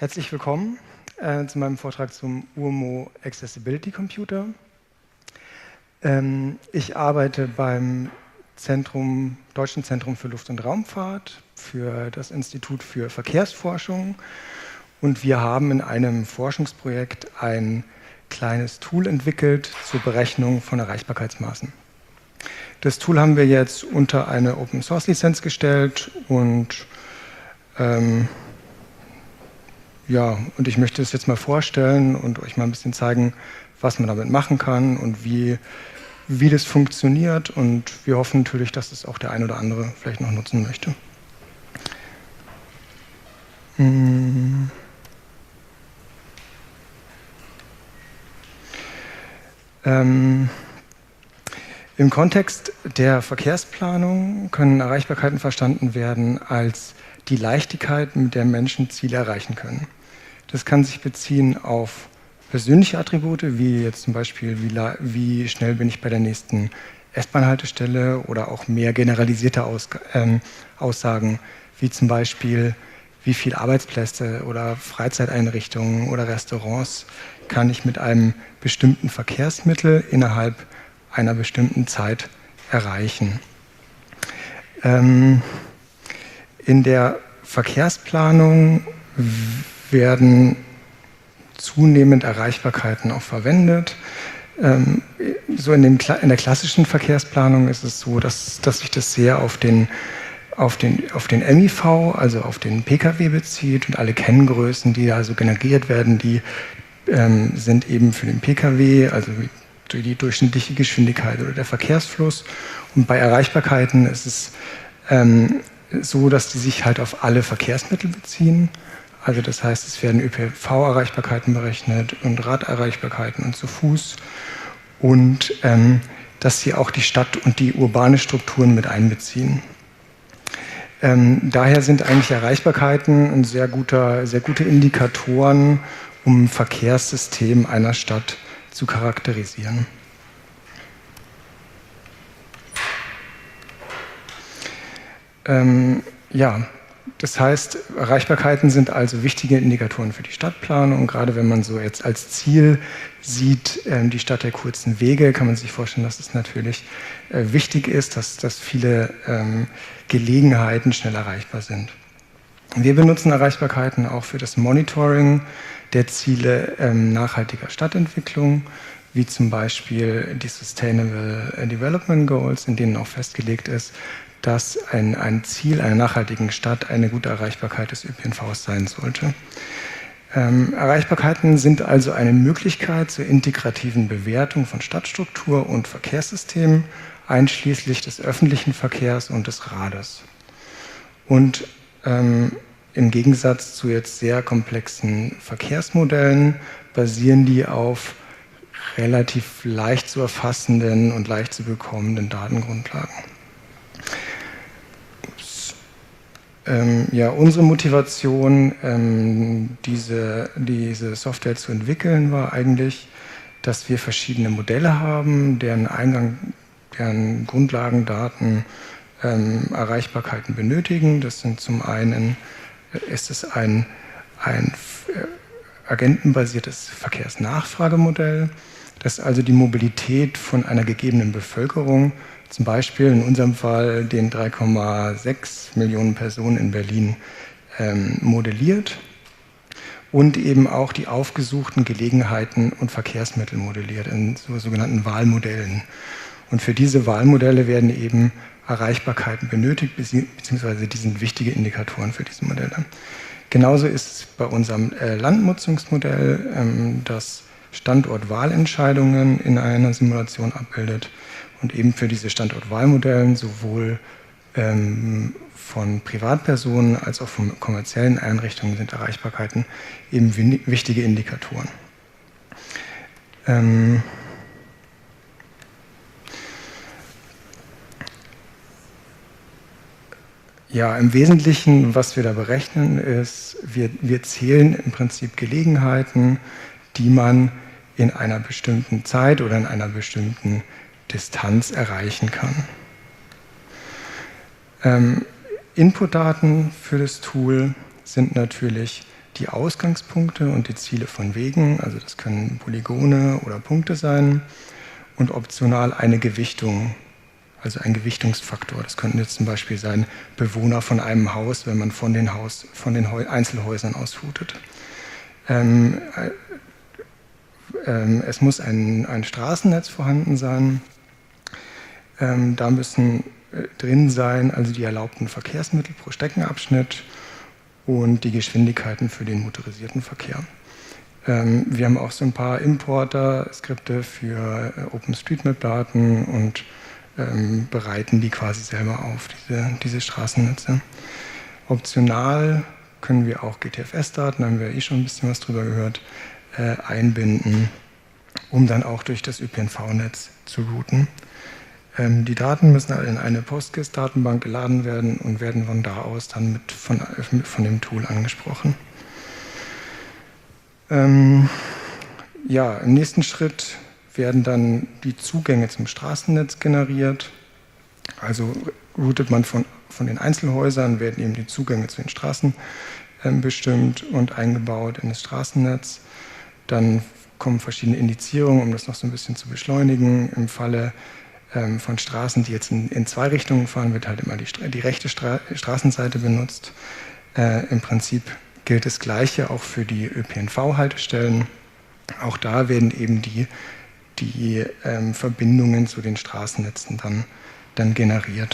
Herzlich willkommen zu meinem Vortrag zum UMO Accessibility Computer. Ich arbeite beim Deutschen Zentrum für Luft- und Raumfahrt, für das Institut für Verkehrsforschung, und wir haben in einem Forschungsprojekt ein kleines Tool entwickelt zur Berechnung von Erreichbarkeitsmaßen. Das Tool haben wir jetzt unter eine Open-Source-Lizenz gestellt und und ich möchte es jetzt mal vorstellen und euch mal ein bisschen zeigen, was man damit machen kann und wie das funktioniert, und wir hoffen natürlich, dass es auch der ein oder andere vielleicht noch nutzen möchte. Im Kontext der Verkehrsplanung können Erreichbarkeiten verstanden werden als die Leichtigkeit, mit der Menschen Ziele erreichen können. Das kann sich beziehen auf persönliche Attribute, wie jetzt zum Beispiel, wie schnell bin ich bei der nächsten S-Bahn-Haltestelle, oder auch mehr generalisierte Aussagen, wie zum Beispiel, wie viele Arbeitsplätze oder Freizeiteinrichtungen oder Restaurants kann ich mit einem bestimmten Verkehrsmittel innerhalb einer bestimmten Zeit erreichen. In der Verkehrsplanung werden zunehmend Erreichbarkeiten auch verwendet. So in der klassischen Verkehrsplanung ist es so, dass sich das sehr auf den MIV, also auf den Pkw bezieht, und alle Kenngrößen, die da so generiert werden, die sind eben für den Pkw, also die durchschnittliche Geschwindigkeit oder der Verkehrsfluss. Und bei Erreichbarkeiten ist es so, dass die sich halt auf alle Verkehrsmittel beziehen. Also das heißt, es werden ÖPNV-Erreichbarkeiten berechnet und Raderreichbarkeiten und zu Fuß, und dass sie auch die Stadt- und die urbane Strukturen mit einbeziehen. Daher sind eigentlich Erreichbarkeiten sehr gute Indikatoren, um ein Verkehrssystem einer Stadt zu charakterisieren. Das heißt, Erreichbarkeiten sind also wichtige Indikatoren für die Stadtplanung. Gerade wenn man so jetzt als Ziel sieht, die Stadt der kurzen Wege, kann man sich vorstellen, dass es natürlich wichtig ist, dass viele Gelegenheiten schnell erreichbar sind. Wir benutzen Erreichbarkeiten auch für das Monitoring der Ziele nachhaltiger Stadtentwicklung, wie zum Beispiel die Sustainable Development Goals, in denen auch festgelegt ist, dass ein Ziel einer nachhaltigen Stadt eine gute Erreichbarkeit des ÖPNVs sein sollte. Erreichbarkeiten sind also eine Möglichkeit zur integrativen Bewertung von Stadtstruktur und Verkehrssystemen, einschließlich des öffentlichen Verkehrs und des Rades. Und im Gegensatz zu jetzt sehr komplexen Verkehrsmodellen basieren die auf relativ leicht zu erfassenden und leicht zu bekommenden Datengrundlagen. Unsere Motivation, diese Software zu entwickeln, war eigentlich, dass wir verschiedene Modelle haben, deren Grundlagendaten Erreichbarkeiten benötigen. Das sind zum einen, ist es ein agentenbasiertes Verkehrsnachfragemodell, das also die Mobilität von einer gegebenen Bevölkerung, zum Beispiel in unserem Fall den 3,6 Millionen Personen in Berlin, modelliert und eben auch die aufgesuchten Gelegenheiten und Verkehrsmittel modelliert in sogenannten Wahlmodellen. Und für diese Wahlmodelle werden eben Erreichbarkeiten benötigt, beziehungsweise die sind wichtige Indikatoren für diese Modelle. Genauso ist es bei unserem Landnutzungsmodell, das Standortwahlentscheidungen in einer Simulation abbildet, und eben für diese Standortwahlmodellen sowohl von Privatpersonen als auch von kommerziellen Einrichtungen sind Erreichbarkeiten eben wichtige Indikatoren. Im Wesentlichen, was wir da berechnen, ist, wir zählen im Prinzip Gelegenheiten, die man in einer bestimmten Zeit oder in einer bestimmten Distanz erreichen kann. Inputdaten für das Tool sind natürlich die Ausgangspunkte und die Ziele von Wegen, also das können Polygone oder Punkte sein, und optional eine Gewichtung, also ein Gewichtungsfaktor. Das könnten jetzt zum Beispiel sein Bewohner von einem Haus, wenn man von den Einzelhäusern aus routet. Es muss ein Straßennetz vorhanden sein. Da müssen drin sein, also die erlaubten Verkehrsmittel pro Streckenabschnitt und die Geschwindigkeiten für den motorisierten Verkehr. Wir haben auch so ein paar Importer-Skripte für OpenStreetMap-Daten und bereiten die quasi selber auf, diese Straßennetze. Optional können wir auch GTFS-Daten, da haben wir schon ein bisschen was drüber gehört, einbinden, um dann auch durch das ÖPNV-Netz zu routen. Die Daten müssen in eine PostGIS-Datenbank geladen werden und werden von da aus dann von dem Tool angesprochen. Ja, im nächsten Schritt werden dann die Zugänge zum Straßennetz generiert. Also routet man von den Einzelhäusern, werden eben die Zugänge zu den Straßen bestimmt und eingebaut in das Straßennetz. Dann kommen verschiedene Indizierungen, um das noch so ein bisschen zu beschleunigen. Im Falle von Straßen, die jetzt in zwei Richtungen fahren, wird halt immer die rechte Straßenseite benutzt. Im Prinzip gilt das Gleiche auch für die ÖPNV-Haltestellen. Auch da werden eben die Verbindungen zu den Straßennetzen dann generiert.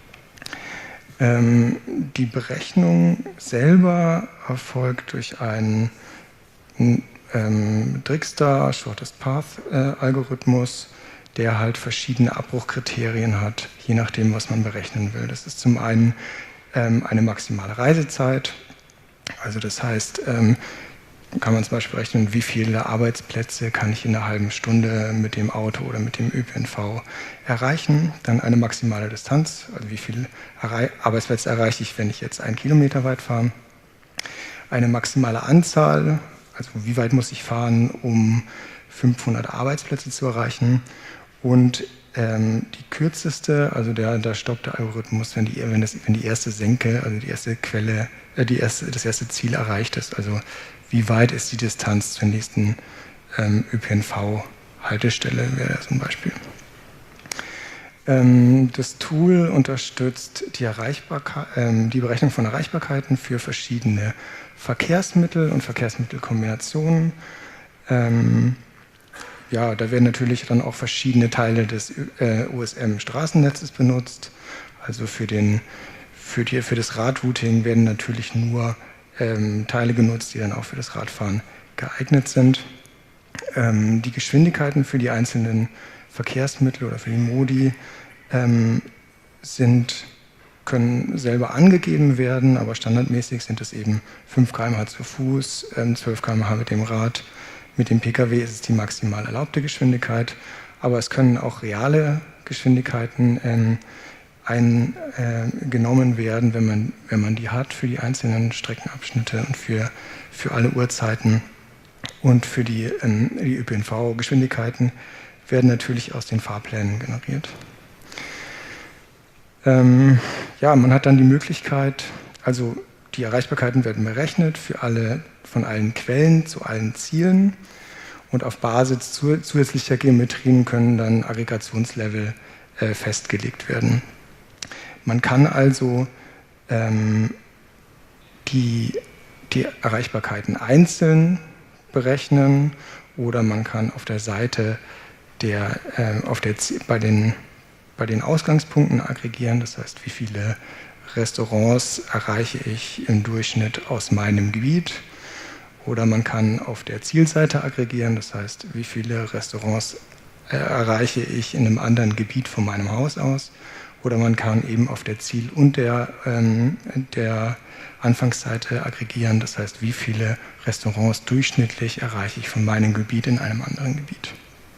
Die Berechnung selber erfolgt durch einen Dijkstra Shortest Path Algorithmus, der halt verschiedene Abbruchkriterien hat, je nachdem, was man berechnen will. Das ist zum einen eine maximale Reisezeit, also das heißt, kann man zum Beispiel rechnen, wie viele Arbeitsplätze kann ich in einer halben Stunde mit dem Auto oder mit dem ÖPNV erreichen. Dann eine maximale Distanz, also wie viele Arbeitsplätze erreiche ich, wenn ich jetzt 1 Kilometer weit fahre. Eine maximale Anzahl, also wie weit muss ich fahren, um 500 Arbeitsplätze zu erreichen. Und die kürzeste, also der stoppte Algorithmus, wenn die erste Senke, also die erste Quelle, das erste Ziel erreicht ist. Also wie weit ist die Distanz zur nächsten ÖPNV-Haltestelle, wäre das ein Beispiel. Das Tool unterstützt die Berechnung von Erreichbarkeiten für verschiedene Verkehrsmittel und Verkehrsmittelkombinationen. Ja, da werden natürlich dann auch verschiedene Teile des OSM-Straßennetzes benutzt. Also für das Radrouting werden natürlich nur Teile genutzt, die dann auch für das Radfahren geeignet sind. Die Geschwindigkeiten für die einzelnen Verkehrsmittel oder für die Modi können selber angegeben werden, aber standardmäßig sind es eben 5 km/h zu Fuß, 12 km/h mit dem Rad. Mit dem Pkw ist es die maximal erlaubte Geschwindigkeit, aber es können auch reale Geschwindigkeiten eingenommen werden, wenn man die hat für die einzelnen Streckenabschnitte und für alle Uhrzeiten. Und für die ÖPNV-Geschwindigkeiten werden natürlich aus den Fahrplänen generiert. Ja, man hat dann die Möglichkeit, also die Erreichbarkeiten werden berechnet von allen Quellen zu allen Zielen und auf Basis zusätzlicher Geometrien können dann Aggregationslevel festgelegt werden. Man kann also die Erreichbarkeiten einzeln berechnen oder man kann auf der Seite bei den Ausgangspunkten aggregieren, das heißt, wie viele Restaurants erreiche ich im Durchschnitt aus meinem Gebiet. Oder man kann auf der Zielseite aggregieren, das heißt, wie viele Restaurants erreiche ich in einem anderen Gebiet von meinem Haus aus. Oder man kann eben auf der Ziel- und der Anfangsseite aggregieren, das heißt, wie viele Restaurants durchschnittlich erreiche ich von meinem Gebiet in einem anderen Gebiet.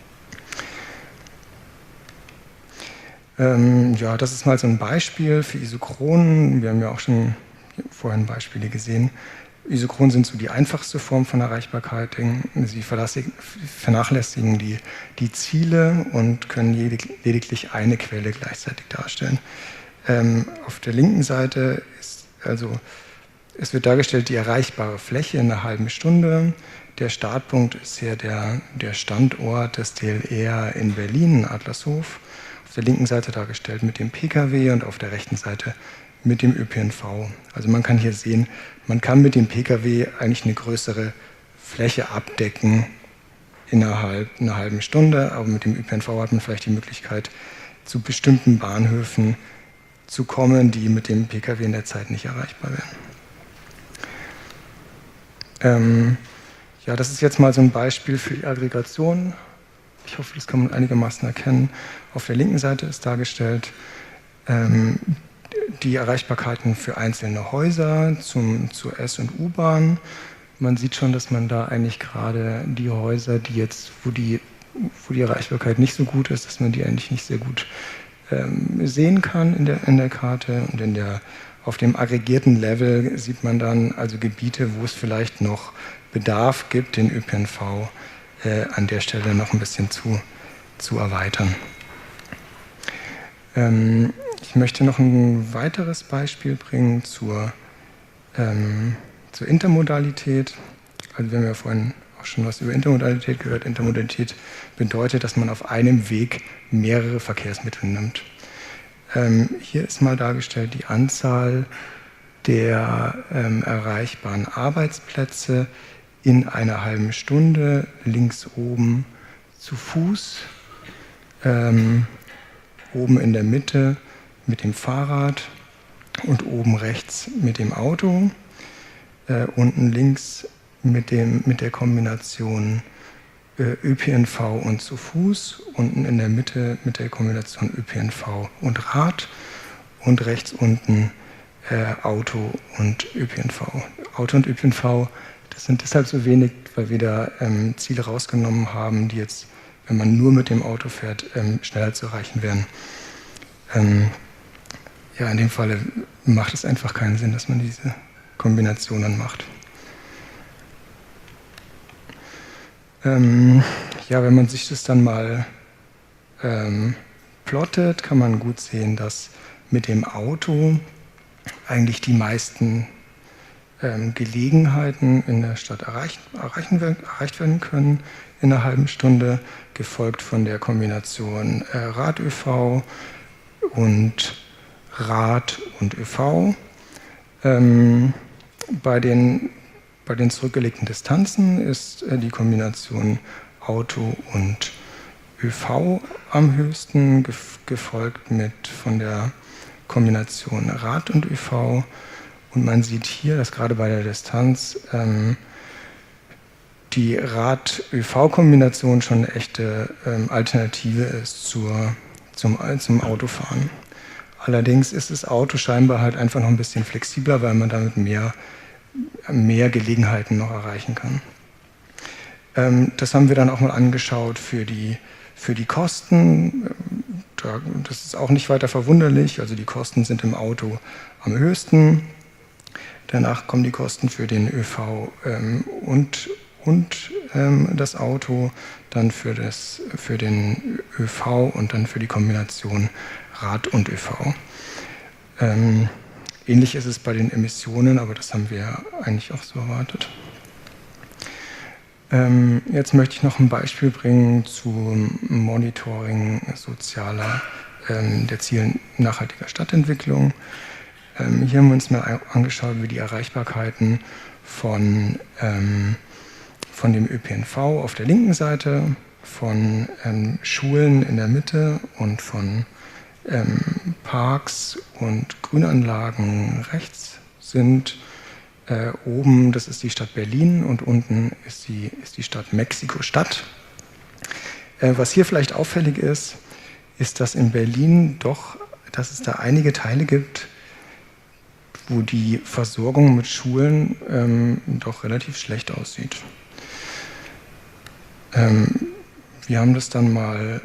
Ja, das ist mal so ein Beispiel für Isochronen. Wir haben ja auch schon vorhin Beispiele gesehen. Isochronen sind so die einfachste Form von Erreichbarkeit. Sie vernachlässigen die Ziele und können lediglich eine Quelle gleichzeitig darstellen. Auf der linken Seite es wird dargestellt die erreichbare Fläche in einer halben Stunde. Der Startpunkt ist hier der Standort des DLR in Berlin, Adlershof. Auf der linken Seite dargestellt mit dem Pkw und auf der rechten Seite mit dem ÖPNV. Also man kann hier sehen, man kann mit dem Pkw eigentlich eine größere Fläche abdecken innerhalb einer halben Stunde, aber mit dem ÖPNV hat man vielleicht die Möglichkeit, zu bestimmten Bahnhöfen zu kommen, die mit dem Pkw in der Zeit nicht erreichbar wären. Ja, das ist jetzt mal so ein Beispiel für die Aggregation. Ich hoffe, das kann man einigermaßen erkennen. Auf der linken Seite ist dargestellt die Erreichbarkeiten für einzelne Häuser zur S- und U-Bahn. Man sieht schon, dass man da eigentlich gerade die Häuser, wo die Erreichbarkeit nicht so gut ist, dass man die eigentlich nicht sehr gut sehen kann in der Karte. Und auf dem aggregierten Level sieht man dann also Gebiete, wo es vielleicht noch Bedarf gibt, den ÖPNV an der Stelle noch ein bisschen zu erweitern. Ich möchte noch ein weiteres Beispiel bringen zur Intermodalität. Also wir haben ja vorhin auch schon was über Intermodalität gehört. Intermodalität bedeutet, dass man auf einem Weg mehrere Verkehrsmittel nimmt. Hier ist mal dargestellt die Anzahl der erreichbaren Arbeitsplätze in einer halben Stunde, links oben zu Fuß, oben in der Mitte mit dem Fahrrad und oben rechts mit dem Auto, unten links mit der Kombination ÖPNV und zu Fuß, unten in der Mitte mit der Kombination ÖPNV und Rad und rechts unten Auto und ÖPNV. Auto und ÖPNV, das sind deshalb so wenig, weil wir da Ziele rausgenommen haben, die jetzt, wenn man nur mit dem Auto fährt, schneller zu erreichen wären. Ja, in dem Falle macht es einfach keinen Sinn, dass man diese Kombinationen macht. Ja, wenn man sich das dann mal plottet, kann man gut sehen, dass mit dem Auto eigentlich die meisten Gelegenheiten in der Stadt erreicht werden können in einer halben Stunde, gefolgt von der Kombination Rad-ÖV und Rad und ÖV. Bei den zurückgelegten Distanzen ist die Kombination Auto und ÖV am höchsten, gefolgt von der Kombination Rad und ÖV. Und man sieht hier, dass gerade bei der Distanz die Rad-ÖV-Kombination schon eine echte Alternative ist zum Autofahren. Allerdings ist das Auto scheinbar halt einfach noch ein bisschen flexibler, weil man damit mehr Gelegenheiten noch erreichen kann. Das haben wir dann auch mal angeschaut für die Kosten. Das ist auch nicht weiter verwunderlich. Also die Kosten sind im Auto am höchsten. Danach kommen die Kosten für den ÖV und das Auto, dann für den ÖV und dann für die Kombination Rad und ÖV. Ähnlich ist es bei den Emissionen, aber das haben wir eigentlich auch so erwartet. Jetzt möchte ich noch ein Beispiel bringen zum Monitoring der Ziele nachhaltiger Stadtentwicklung. Hier haben wir uns mal angeschaut, wie die Erreichbarkeiten von dem ÖPNV auf der linken Seite, von Schulen in der Mitte und von Parks und Grünanlagen rechts sind. Oben, das ist die Stadt Berlin und unten ist die Stadt Mexiko-Stadt. Was hier vielleicht auffällig ist, dass in Berlin dass es da einige Teile gibt, wo die Versorgung mit Schulen doch relativ schlecht aussieht. Wir haben das dann mal,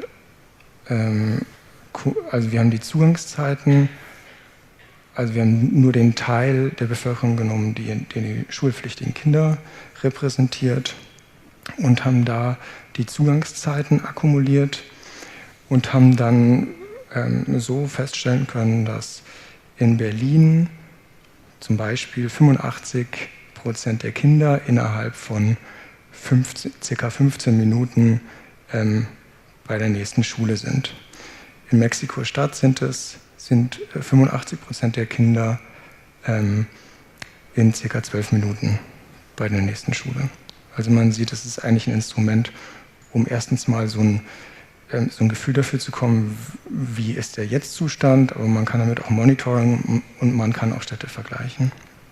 also wir haben die Zugangszeiten, also wir haben nur den Teil der Bevölkerung genommen, die schulpflichtigen Kinder repräsentiert und haben da die Zugangszeiten akkumuliert und haben dann so feststellen können, dass in Berlin zum Beispiel 85% der Kinder innerhalb von ca. 15 Minuten bei der nächsten Schule sind. In Mexiko-Stadt sind 85% der Kinder in ca. 12 Minuten bei der nächsten Schule. Also man sieht, es ist eigentlich ein Instrument, um erstens mal so ein Gefühl dafür zu kommen, wie ist der Jetzt-Zustand, aber man kann damit auch monitoren und man kann auch Städte vergleichen.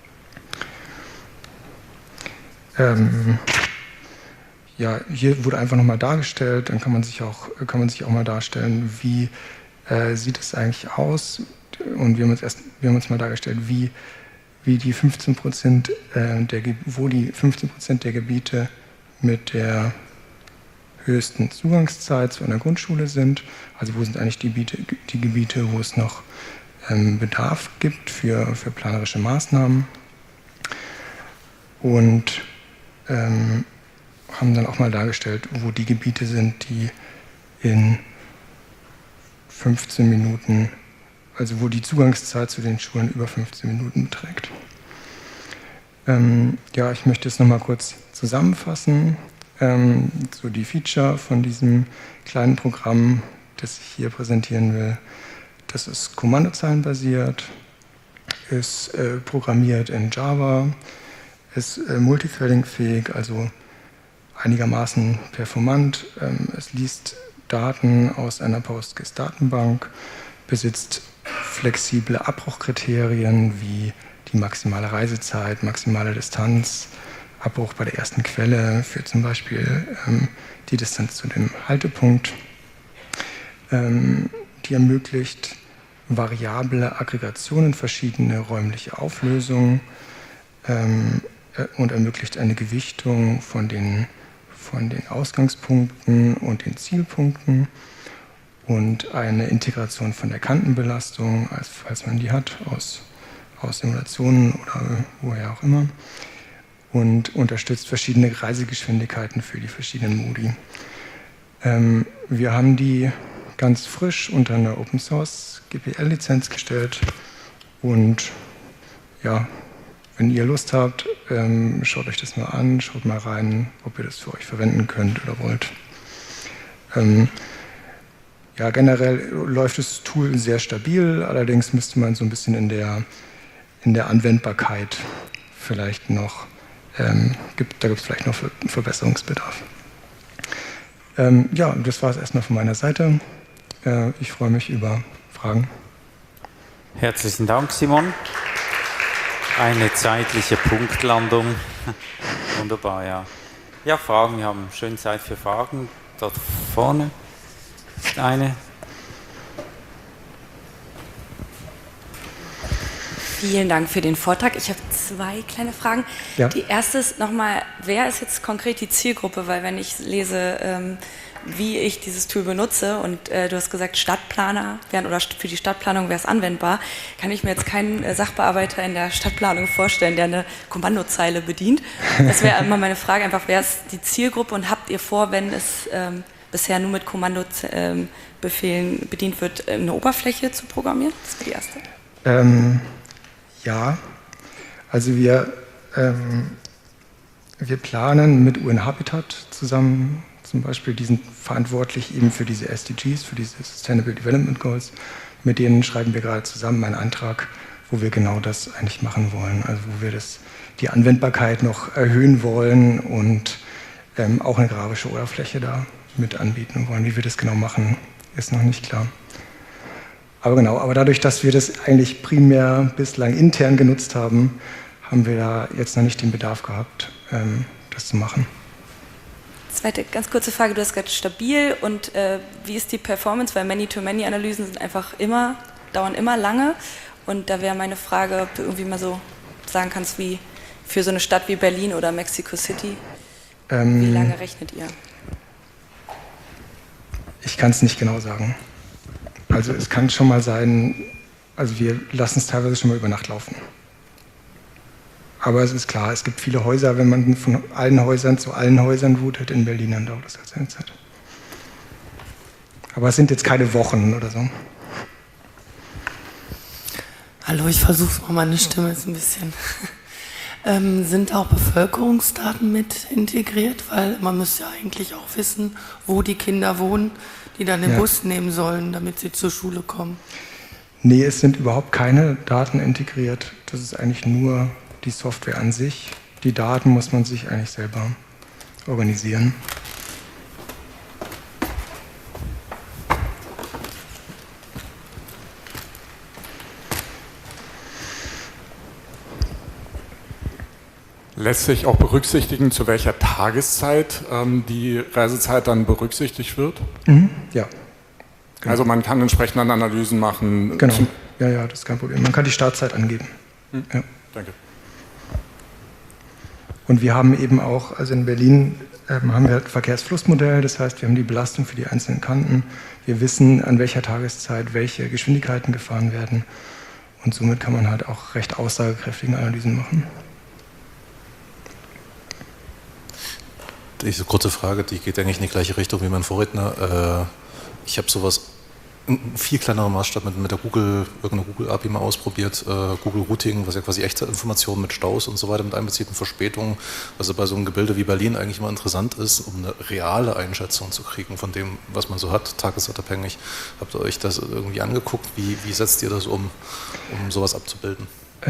Ja, hier wurde einfach nochmal dargestellt, dann kann man sich auch mal darstellen, wie sieht es eigentlich aus, und wir haben uns mal dargestellt, wie die 15% wo die 15% der Gebiete mit der höchsten Zugangszeit zu einer Grundschule sind. Also wo sind eigentlich die Gebiete, wo es noch Bedarf gibt für planerische Maßnahmen. Und haben dann auch mal dargestellt, wo die Gebiete sind, die in 15 Minuten, also wo die Zugangszeit zu den Schulen über 15 Minuten beträgt. Ja, ich möchte es nochmal kurz zusammenfassen. So die Feature von diesem kleinen Programm, das ich hier präsentieren will. Das ist kommandozeilenbasiert, ist programmiert in Java, ist multithreading-fähig, also einigermaßen performant. Es liest Daten aus einer PostGIS-Datenbank, besitzt flexible Abbruchkriterien wie die maximale Reisezeit, maximale Distanz, Abbruch bei der ersten Quelle für zum Beispiel die Distanz zu dem Haltepunkt. Die ermöglicht variable Aggregationen, verschiedene räumliche Auflösungen und ermöglicht eine Gewichtung von den Ausgangspunkten und den Zielpunkten und eine Integration von der Kantenbelastung, falls man die hat, aus Simulationen oder woher auch immer, und unterstützt verschiedene Reisegeschwindigkeiten für die verschiedenen Modi. Wir haben die ganz frisch unter einer Open Source GPL-Lizenz gestellt und ja, wenn ihr Lust habt, schaut euch das mal an, schaut mal rein, ob ihr das für euch verwenden könnt oder wollt. Ja, generell läuft das Tool sehr stabil, allerdings müsste man so ein bisschen in der Anwendbarkeit vielleicht noch, da gibt es vielleicht noch Verbesserungsbedarf. Ja, das war es erstmal von meiner Seite. Ich freue mich über Fragen. Herzlichen Dank, Simon. Eine zeitliche Punktlandung. Wunderbar, ja. Ja, Fragen, wir haben schön Zeit für Fragen. Dort vorne ist eine. Vielen Dank für den Vortrag. Ich habe 2 kleine Fragen. Ja. Die erste ist nochmal, wer ist jetzt konkret die Zielgruppe? Weil wenn ich lese, wie ich dieses Tool benutze und du hast gesagt, Stadtplaner wären, oder für die Stadtplanung wäre es anwendbar, kann ich mir jetzt keinen Sachbearbeiter in der Stadtplanung vorstellen, der eine Kommandozeile bedient. Das wäre immer meine Frage, einfach, wer ist die Zielgruppe und habt ihr vor, wenn es bisher nur mit Kommandobefehlen bedient wird, eine Oberfläche zu programmieren? Das wäre die erste. Ja, also wir planen mit UN Habitat zusammen, zum Beispiel, die sind verantwortlich eben für diese SDGs, für diese Sustainable Development Goals. Mit denen schreiben wir gerade zusammen einen Antrag, wo wir genau das eigentlich machen wollen. Also wo wir die Anwendbarkeit noch erhöhen wollen und auch eine grafische Oberfläche da mit anbieten wollen. Wie wir das genau machen, ist noch nicht klar. Aber dadurch, dass wir das eigentlich primär bislang intern genutzt haben, haben wir da jetzt noch nicht den Bedarf gehabt, das zu machen. Zweite ganz kurze Frage, du hast gesagt stabil und wie ist die Performance, weil Many-to-Many-Analysen sind dauern immer lange und da wäre meine Frage, ob du irgendwie mal so sagen kannst, wie für so eine Stadt wie Berlin oder Mexico City, wie lange rechnet ihr? Ich kann es nicht genau sagen. Also es kann schon mal sein, also wir lassen es teilweise schon mal über Nacht laufen. Aber es ist klar, es gibt viele Häuser, wenn man von allen Häusern zu allen Häusern routet in Berlin, dann dauert das halt seine Zeit. Aber es sind jetzt keine Wochen oder so. Hallo, ich versuche mal, meine Stimme ist ein bisschen. Sind auch Bevölkerungsdaten mit integriert? Weil man müsste ja eigentlich auch wissen, wo die Kinder wohnen, die dann den Bus nehmen sollen, damit sie zur Schule kommen. Nee, es sind überhaupt keine Daten integriert. Das ist eigentlich nur die Software an sich. Die Daten muss man sich eigentlich selber organisieren. Lässt sich auch berücksichtigen, zu welcher Tageszeit die Reisezeit dann berücksichtigt wird? Mhm. Ja. Genau. Also man kann entsprechend dann Analysen machen. Genau. Ja, das ist kein Problem. Man kann die Startzeit angeben. Ja. Danke. Und wir haben eben auch, also in Berlin haben wir ein Verkehrsflussmodell, das heißt, wir haben die Belastung für die einzelnen Kanten. Wir wissen, an welcher Tageszeit welche Geschwindigkeiten gefahren werden. Und somit kann man halt auch recht aussagekräftige Analysen machen. Diese kurze Frage, die geht eigentlich in die gleiche Richtung wie mein Vorredner. Ich habe sowas in viel kleinerem Maßstab mit der irgendeiner Google-API mal ausprobiert, Google Routing, was ja quasi echte Informationen mit Staus und so weiter mit einbezieht und Verspätungen, was ja bei so einem Gebilde wie Berlin eigentlich immer interessant ist, um eine reale Einschätzung zu kriegen von dem, was man so hat, tagesabhängig. Habt ihr euch das irgendwie angeguckt? Wie setzt ihr das um sowas abzubilden?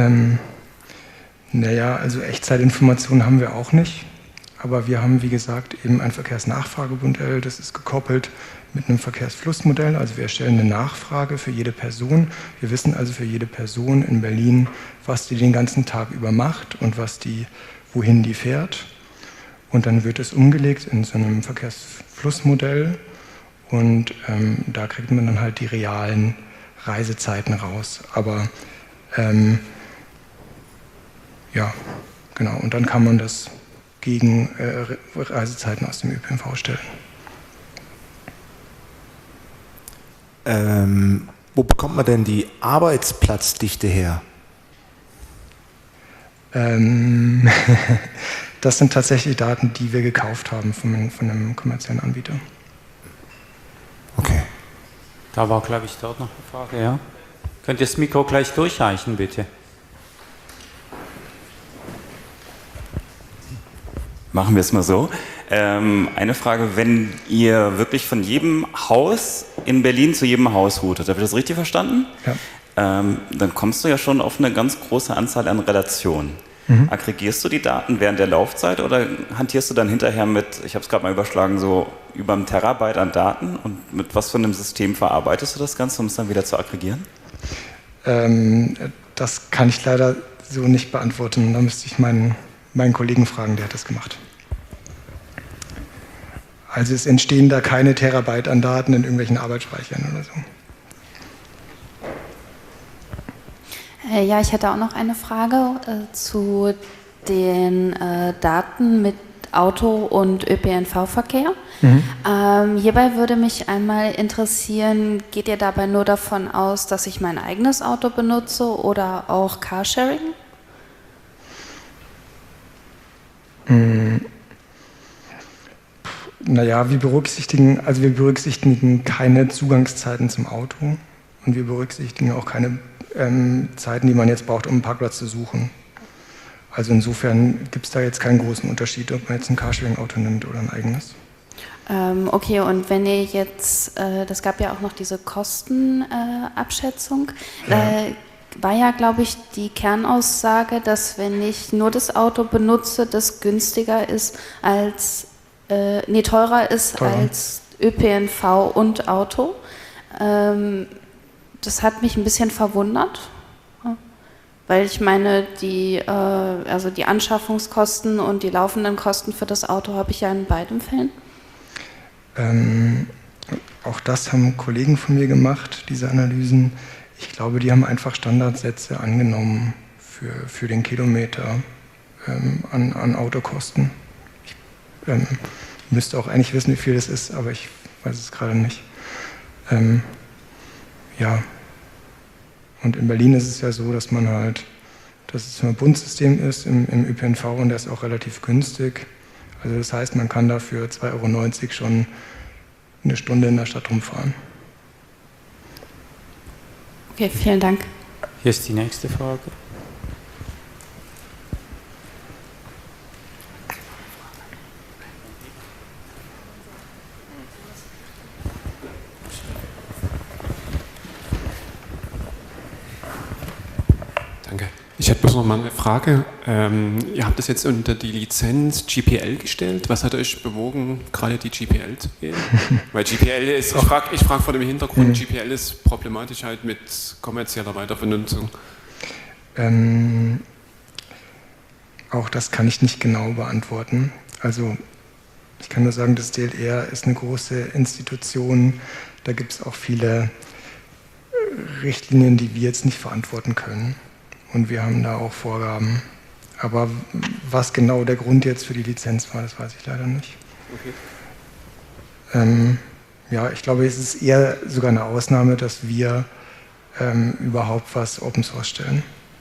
Naja, also Echtzeitinformationen haben wir auch nicht. Aber wir haben, wie gesagt, eben ein Verkehrsnachfragemodell, das ist gekoppelt mit einem Verkehrsflussmodell. Also wir erstellen eine Nachfrage für jede Person. Wir wissen also für jede Person in Berlin, was die den ganzen Tag über macht und wohin die fährt. Und dann wird es umgelegt in so einem Verkehrsflussmodell und da kriegt man dann halt die realen Reisezeiten raus. Aber ja, genau. Und dann kann man das gegen Reisezeiten aus dem ÖPNV stellen. Wo bekommt man denn die Arbeitsplatzdichte her? Das sind tatsächlich Daten, die wir gekauft haben von einem kommerziellen Anbieter. Okay. Da war, glaube ich, dort noch eine Frage, ja? Könnt ihr das Mikro gleich durchreichen, bitte? Machen wir es mal so. Eine Frage, wenn ihr wirklich von jedem Haus in Berlin zu jedem Haus routet, habe ich das richtig verstanden? Ja. Dann kommst du ja schon auf eine ganz große Anzahl an Relationen. Aggregierst du die Daten während der Laufzeit oder hantierst du dann hinterher mit, ich habe es gerade mal überschlagen, so über einem Terabyte an Daten und mit was für einem System verarbeitest du das Ganze, um es dann wieder zu aggregieren? Das kann ich leider so nicht beantworten. Da müsste ich meinen Kollegen fragen, der hat das gemacht. Also es entstehen da keine Terabyte an Daten in irgendwelchen Arbeitsspeichern oder so. Ja, ich hätte auch noch eine Frage zu den Daten mit Auto- und ÖPNV-Verkehr. Hierbei würde mich einmal interessieren, geht ihr dabei nur davon aus, dass ich mein eigenes Auto benutze oder auch Carsharing? Naja, wir berücksichtigen keine Zugangszeiten zum Auto und wir berücksichtigen auch keine Zeiten, die man jetzt braucht, um einen Parkplatz zu suchen. Also insofern gibt es da jetzt keinen großen Unterschied, ob man jetzt ein Carsharing-Auto nimmt oder ein eigenes. Okay, und wenn ihr jetzt, das gab ja auch noch diese Kostenabschätzung, war ja, glaube ich, die Kernaussage, dass wenn ich nur das Auto benutze, das günstiger ist als, teurer ist als ÖPNV und Auto. Das hat mich ein bisschen verwundert, weil ich meine, also die Anschaffungskosten und die laufenden Kosten für das Auto habe ich ja in beiden Fällen. Auch das haben Kollegen von mir gemacht, diese Analysen. Ich glaube, die haben einfach Standardsätze angenommen für den Kilometer an Autokosten. Ich müsste auch eigentlich wissen, wie viel das ist, aber ich weiß es gerade nicht. Ja. Und in Berlin ist es ja so, dass es ein Bundsystem ist im ÖPNV und der ist auch relativ günstig. Also das heißt, man kann dafür 2,90 € schon eine Stunde in der Stadt rumfahren. Okay, vielen Dank. Hier ist die nächste Frage. Danke. Ich hätte bloß noch mal eine Frage. Ihr habt das jetzt unter die Lizenz GPL gestellt. Was hat euch bewogen, gerade die GPL zu wählen? Weil GPL ist, ich frage vor dem Hintergrund, GPL ist problematisch halt mit kommerzieller Weiterbenutzung. Auch das kann ich nicht genau beantworten. Also ich kann nur sagen, das DLR ist eine große Institution. Da gibt es auch viele Richtlinien, die wir jetzt nicht verantworten können. Und wir haben da auch Vorgaben. Aber was genau der Grund jetzt für die Lizenz war, das weiß ich leider nicht. Okay. Ja, ich glaube, es ist eher sogar eine Ausnahme, dass wir überhaupt was Open Source stellen.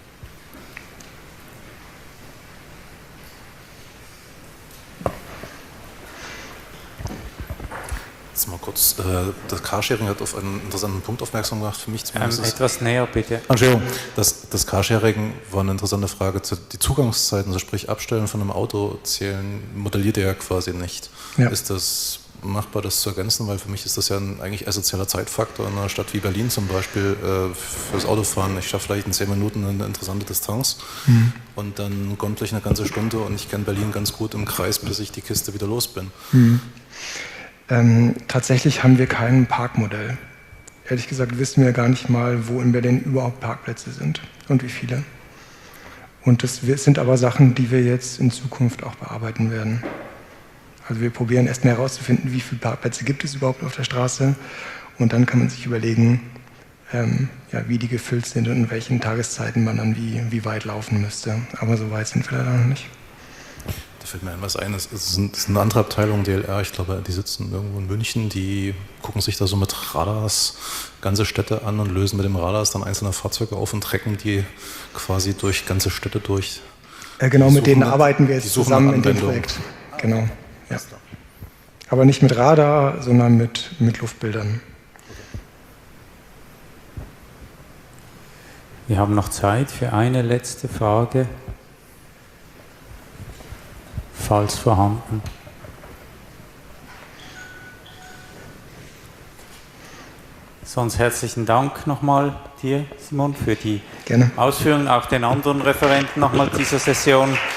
Jetzt mal kurz, das Carsharing hat auf einen interessanten Punkt aufmerksam gemacht, für mich zumindest. Etwas näher, bitte. Entschuldigung, das Carsharing war eine interessante Frage. Die Zugangszeiten, also sprich Abstellen von einem Auto zählen, modelliert ihr ja quasi nicht. Ja. Ist das machbar, das zu ergänzen? Weil für mich ist das ja ein eigentlich essentieller Zeitfaktor in einer Stadt wie Berlin zum Beispiel fürs Autofahren. Ich schaffe vielleicht in 10 Minuten eine interessante Distanz und dann kommt gleich eine ganze Stunde und ich kenne Berlin ganz gut im Kreis, bis ich die Kiste wieder los bin. Tatsächlich haben wir kein Parkmodell. Ehrlich gesagt wissen wir gar nicht mal, wo in Berlin überhaupt Parkplätze sind und wie viele. Und das sind aber Sachen, die wir jetzt in Zukunft auch bearbeiten werden. Also wir probieren erst mal herauszufinden, wie viele Parkplätze gibt es überhaupt auf der Straße. Und dann kann man sich überlegen, wie die gefüllt sind und in welchen Tageszeiten man dann wie weit laufen müsste. Aber so weit sind wir leider noch nicht. Da fällt mir ein, was ein. Es ist eine andere Abteilung, DLR, ich glaube, die sitzen irgendwo in München, die gucken sich da so mit Radars ganze Städte an und lösen mit dem Radars dann einzelne Fahrzeuge auf und trecken die quasi durch ganze Städte durch. Genau, mit denen arbeiten wir jetzt zusammen in dem Projekt. Genau. Ja. Aber nicht mit Radar, sondern mit Luftbildern. Wir haben noch Zeit für eine letzte Frage. Falls vorhanden. Sonst herzlichen Dank nochmal dir, Simon, für die Ausführungen, auch den anderen Referenten nochmal dieser Session.